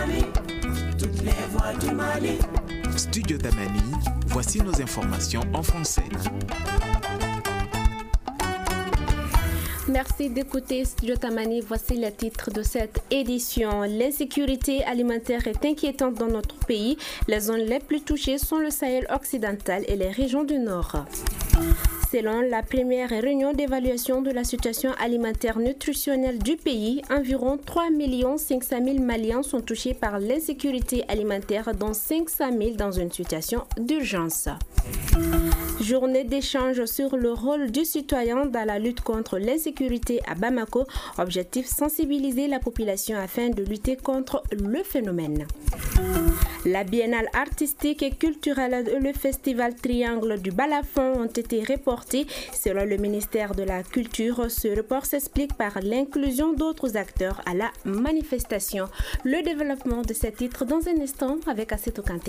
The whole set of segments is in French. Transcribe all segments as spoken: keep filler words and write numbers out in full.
Tamani, toutes les voix du Mali. Studio Tamani, voici nos informations en français. Merci d'écouter Studio Tamani. Voici les titres de cette édition. L'insécurité alimentaire est inquiétante dans notre pays. Les zones les plus touchées sont le Sahel occidental et les régions du Nord. Selon la première réunion d'évaluation de la situation alimentaire nutritionnelle du pays, environ trois millions cinq cent mille Maliens sont touchés par l'insécurité alimentaire, dont cinq cent mille dans une situation d'urgence. Journée d'échange sur le rôle du citoyen dans la lutte contre l'insécurité à Bamako. Objectif: sensibiliser la population afin de lutter contre le phénomène. La biennale artistique et culturelle et le festival Triangle du Balafon ont été reportés. Selon le ministère de la Culture, ce report s'explique par l'inclusion d'autres acteurs à la manifestation. Le développement de ces titres dans un instant avec Assetou Kanté.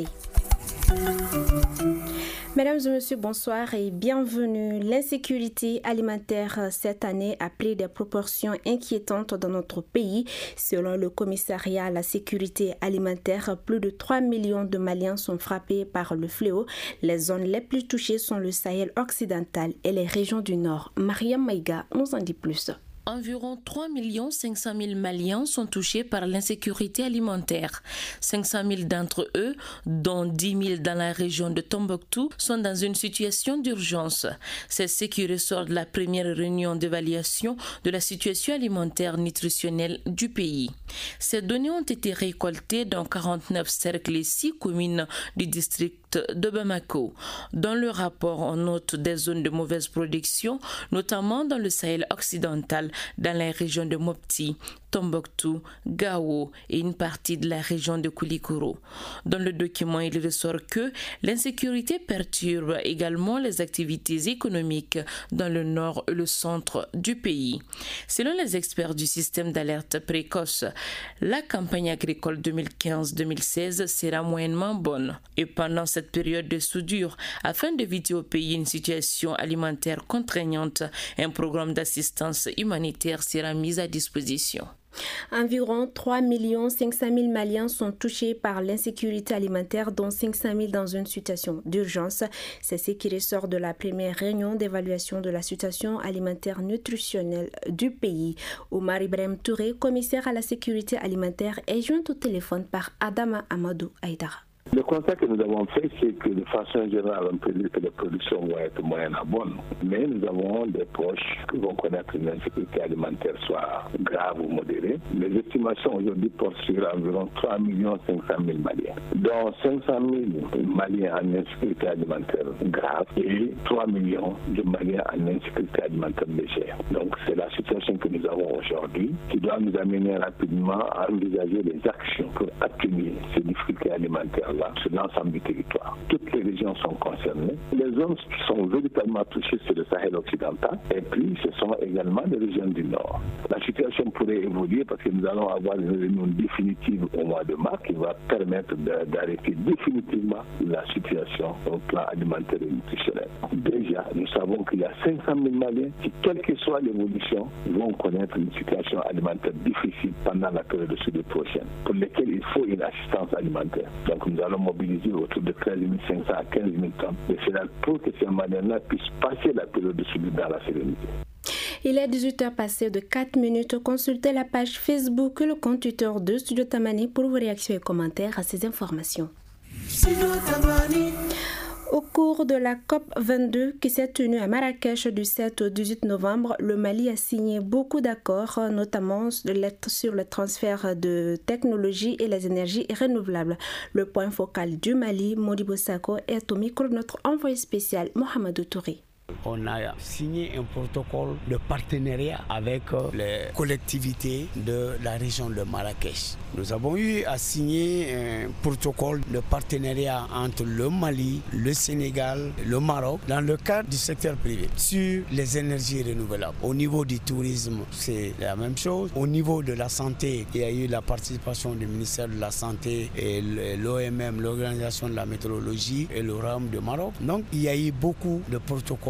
Mesdames et messieurs, bonsoir et bienvenue. L'insécurité alimentaire cette année a pris des proportions inquiétantes dans notre pays. Selon le commissariat à la sécurité alimentaire, plus de trois millions de Maliens sont frappés par le fléau. Les zones les plus touchées sont le Sahel occidental et les régions du Nord. Mariam Maïga nous en dit plus. Environ trois millions cinq cent mille Maliens sont touchés par l'insécurité alimentaire. cinq cent mille d'entre eux, dont dix mille dans la région de Tombouctou, sont dans une situation d'urgence. C'est ce qui ressort de la première réunion d'évaluation de la situation alimentaire nutritionnelle du pays. Ces données ont été récoltées dans quarante-neuf cercles et six communes du district de Bamako. Dans le rapport, on note des zones de mauvaise production, notamment dans le Sahel occidental, dans la région de Mopti, Tombouctou, Gao et une partie de la région de Koulikoro. Dans le document, il ressort que l'insécurité perturbe également les activités économiques dans le nord et le centre du pays. Selon les experts du système d'alerte précoce, la campagne agricole deux mille quinze deux mille seize sera moyennement bonne. Et pendant cette période de soudure, afin d'éviter au pays une situation alimentaire contraignante, un programme d'assistance humanitaire sera mis à disposition. Environ trois millions cinq cent mille Maliens sont touchés par l'insécurité alimentaire, dont cinq cent mille dans une situation d'urgence. C'est ce qui ressort de la première réunion d'évaluation de la situation alimentaire nutritionnelle du pays. Omar Ibrahim Touré, commissaire à la sécurité alimentaire, est joint au téléphone par Adama Amadou Aïdara. Le constat que nous avons fait, c'est que de façon générale, on peut dire que les productions vont être moyennes à bonnes. Mais nous avons des poches qui vont connaître une insécurité alimentaire, soit grave ou modérée. Les estimations aujourd'hui portent sur environ trois millions cinq cent mille Maliens, dont cinq cent mille Maliens en insécurité alimentaire grave et trois millions de Maliens en insécurité alimentaire légère. Donc c'est la situation que nous avons aujourd'hui qui doit nous amener rapidement à envisager des actions pour atténuer ces difficultés alimentaires sur l'ensemble du territoire. Toutes les régions sont concernées. Les zones qui sont véritablement touchées, c'est le Sahel occidental, et puis ce sont également les régions du Nord. La situation pourrait évoluer parce que nous allons avoir une réunion définitive au mois de mars qui va permettre d'arrêter définitivement la situation au plan alimentaire et nutritionnel. Déjà, nous savons qu'il y a cinq cent mille Maliens qui, quelle que soit l'évolution, vont connaître une situation alimentaire difficile pendant la période de soudure prochaine, pour lesquels il faut une assistance alimentaire. Donc nous allons mobiliser autour de treize mille cinq cents à quinze mille tonnes de céréales pour que ces Maliens-là puissent passer la période de soudure dans la sérénité. Il est dix-huit heures passées de quatre minutes. Consultez la page Facebook et le compte Twitter de Studio Tamani pour vos réactions et commentaires à ces informations. Studio Tamani. Au cours de la COP vingt-deux qui s'est tenue à Marrakech du sept au dix-huit novembre, le Mali a signé beaucoup d'accords, notamment sur le transfert de technologies et les énergies renouvelables. Le point focal du Mali, Modibo Sako, est au micro de notre envoyé spécial, Mohamedou Touré. On a signé un protocole de partenariat avec les collectivités de la région de Marrakech. Nous avons eu à signer un protocole de partenariat entre le Mali, le Sénégal, le Maroc, dans le cadre du secteur privé, sur les énergies renouvelables. Au niveau du tourisme, c'est la même chose. Au niveau de la santé, il y a eu la participation du ministère de la Santé et l'O M M, l'Organisation de la météorologie et le R A M de Maroc. Donc, il y a eu beaucoup de protocoles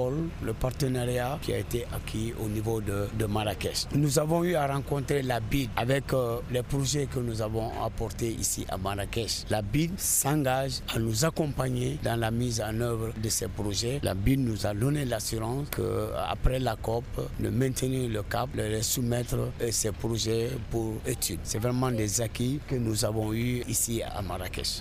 protocole, le partenariat qui a été acquis au niveau de, de Marrakech. Nous avons eu à rencontrer la B I D avec euh, les projets que nous avons apportés ici à Marrakech. La B I D s'engage à nous accompagner dans la mise en œuvre de ces projets. La B I D nous a donné l'assurance qu'après la C O P, de maintenir le cap, de soumettre ces projets pour étude. C'est vraiment des acquis que nous avons eus ici à Marrakech.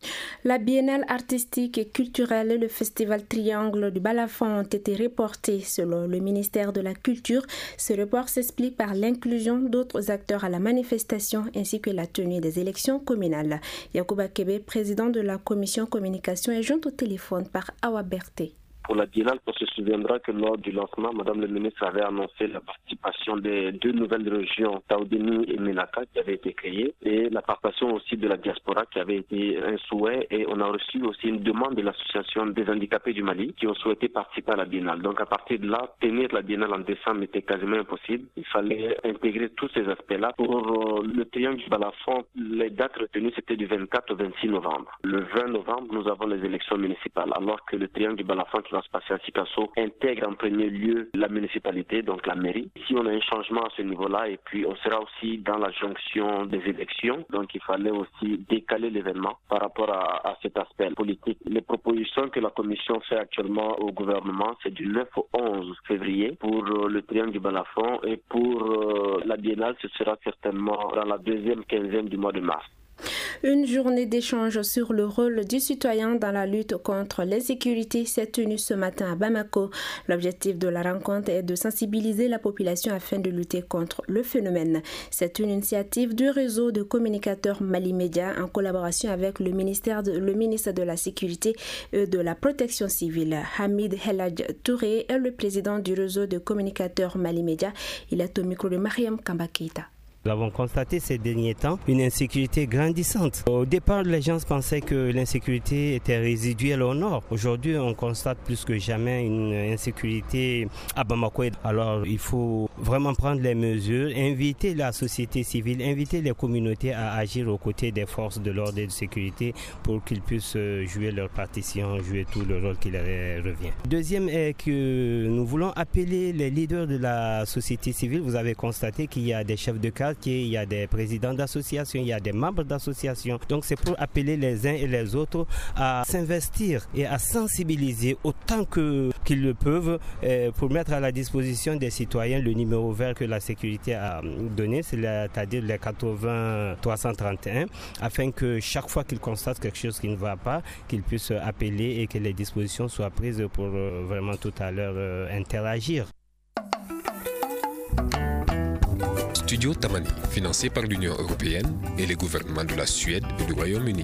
La biennale artistique et culturelle et le festival Triangle du Balafon ont été reportés selon le ministère de la Culture. Ce report s'explique par l'inclusion d'autres acteurs à la manifestation ainsi que la tenue des élections communales. Yacouba Kébé, président de la commission communication, est joint au téléphone par Awa Berté. Pour la biennale, on se souviendra que lors du lancement, Madame le ministre avait annoncé la participation des deux nouvelles régions, Taoudéni et Ménaka, qui avaient été créées, et la participation aussi de la diaspora qui avait été un souhait. Et on a reçu aussi une demande de l'association des handicapés du Mali qui ont souhaité participer à la biennale. Donc à partir de là, tenir la biennale en décembre était quasiment impossible. Il fallait intégrer tous ces aspects-là. Pour le triangle du Balafon, les dates retenues, c'était du vingt-quatre au vingt-six novembre. Le vingt novembre, nous avons les élections municipales, alors que le triangle du Balafon qui va se passer à Sikasso intègre en premier lieu la municipalité, donc la mairie. Ici, on a un changement à ce niveau-là et puis on sera aussi dans la jonction des élections. Donc, il fallait aussi décaler l'événement par rapport à, à cet aspect politique. Les propositions que la commission fait actuellement au gouvernement, c'est du neuf au onze février pour euh, le triangle du Balafon et pour euh, la biennale, ce sera certainement dans la deuxième quinzaine du mois de mars. Une journée d'échange sur le rôle du citoyen dans la lutte contre l'insécurité s'est tenue ce matin à Bamako. L'objectif de la rencontre est de sensibiliser la population afin de lutter contre le phénomène. C'est une initiative du réseau de communicateurs Mali Média en collaboration avec le ministère de, le ministre de la Sécurité et de la Protection civile. Hamid Heladj Touré est le président du réseau de communicateurs Mali Média. Il est au micro de Mariam Kambakita. Nous avons constaté ces derniers temps une insécurité grandissante. Au départ, les gens pensaient que l'insécurité était résiduelle au nord. Aujourd'hui, on constate plus que jamais une insécurité à Bamako. Alors, il faut vraiment prendre les mesures, inviter la société civile, inviter les communautés à agir aux côtés des forces de l'ordre et de sécurité pour qu'ils puissent jouer leur partition, jouer tout le rôle qui leur revient. Deuxième est que nous voulons appeler les leaders de la société civile. Vous avez constaté qu'il y a des chefs de quartier, il y a des présidents d'associations, il y a des membres d'associations. Donc c'est pour appeler les uns et les autres à s'investir et à sensibiliser autant que, qu'ils le peuvent euh, pour mettre à la disposition des citoyens le numéro vert que la sécurité a donné, c'est-à-dire les quatre-vingts trois cent trente et un, afin que chaque fois qu'ils constatent quelque chose qui ne va pas, qu'ils puissent appeler et que les dispositions soient prises pour euh, vraiment tout à l'heure euh, interagir. Studio Tamani, financé par l'Union européenne et les gouvernements de la Suède et du Royaume-Uni.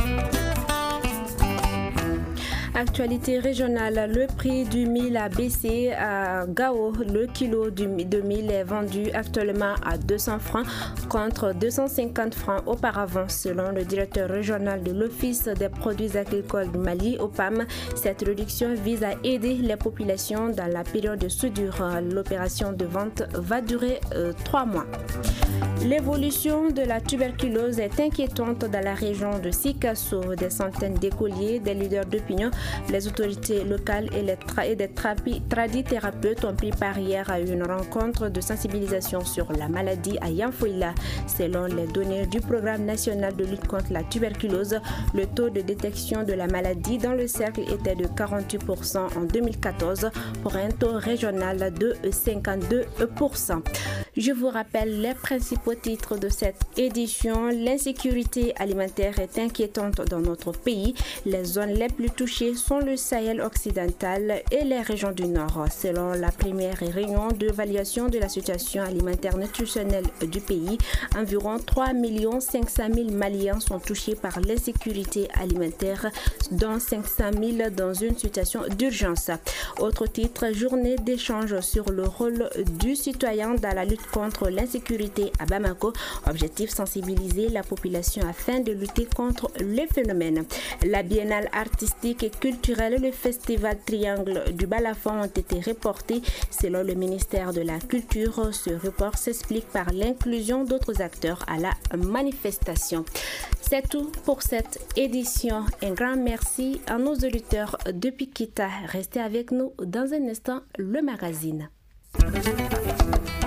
Actualité régionale, le prix du mil a baissé à Gao. Le kilo de mil est vendu actuellement à deux cents francs contre deux cent cinquante francs auparavant. Selon le directeur régional de l'Office des produits agricoles du Mali, O P A M, cette réduction vise à aider les populations dans la période de soudure. L'opération de vente va durer euh, trois mois. L'évolution de la tuberculose est inquiétante dans la région de Sikasso. Des centaines d'écoliers, des leaders d'opinion, les autorités locales et, les tra- et des trapi- tradithérapeutes ont pris part hier à une rencontre de sensibilisation sur la maladie à Yanfoïla. Selon les données du programme national de lutte contre la tuberculose, le taux de détection de la maladie dans le cercle était de quarante-huit pour cent en deux mille quatorze pour un taux régional de cinquante-deux pour cent. Je vous rappelle les principaux titres de cette édition. L'insécurité alimentaire est inquiétante dans notre pays. Les zones les plus touchées sont le Sahel occidental et les régions du Nord. Selon la première réunion d'évaluation de la situation alimentaire nutritionnelle du pays, environ trois millions cinq cent mille Maliens sont touchés par l'insécurité alimentaire, dont cinq cent mille dans une situation d'urgence. Autre titre, journée d'échange sur le rôle du citoyen dans la lutte lutte contre l'insécurité à Bamako. Objectif, sensibiliser la population afin de lutter contre les phénomènes. La biennale artistique et culturelle et le festival Triangle du Balafon ont été reportés. Selon le ministère de la Culture, ce report s'explique par l'inclusion d'autres acteurs à la manifestation. C'est tout pour cette édition. Un grand merci à nos auditeurs depuis Kita. Restez avec nous dans un instant, le magazine.